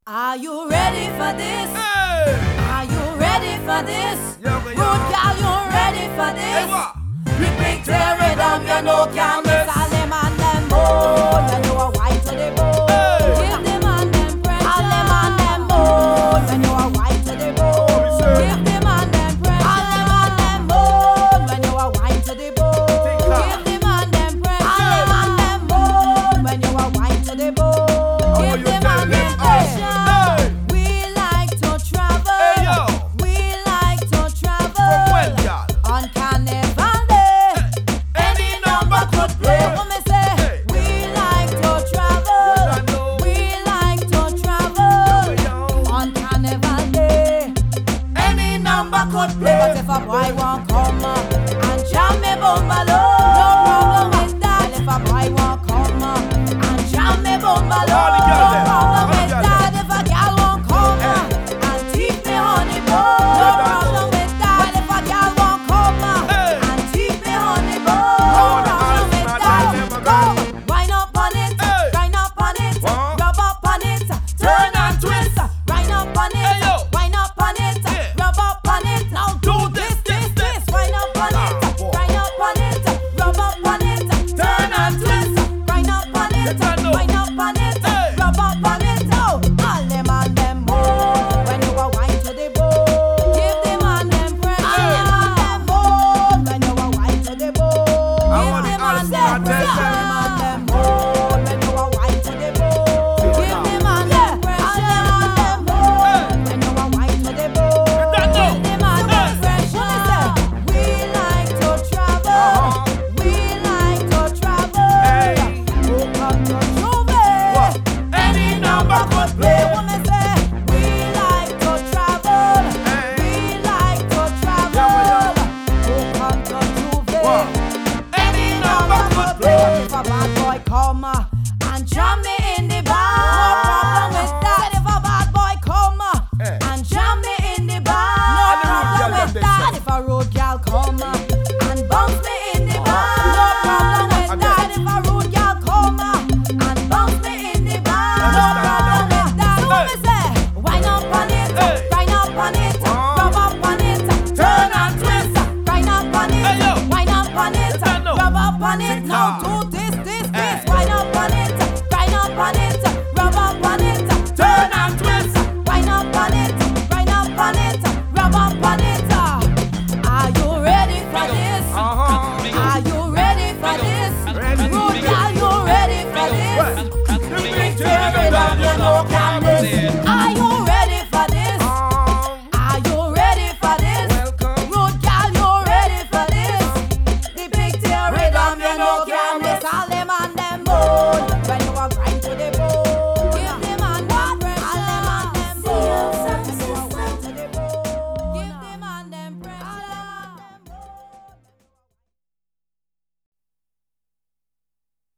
Are you ready for this? Hey! Are you ready for this? Good girl, you ready for this? Big big tear it down, you know can't miss. All them and them bone, when you are white to the bone. Give them and them pressure. All them and them bone, when you are white to the bone. Give them and them pressure. All them and them bone, when you are white to the bone. Give them and them pressure. All them and them bone, when you are white to the bone. Give them and them pressure. We like to travel. We like to travel. On Carnival Day, any number could play. What me say? We like to travel. We like to travel. On Carnival Day, any number could play. But if a boy won't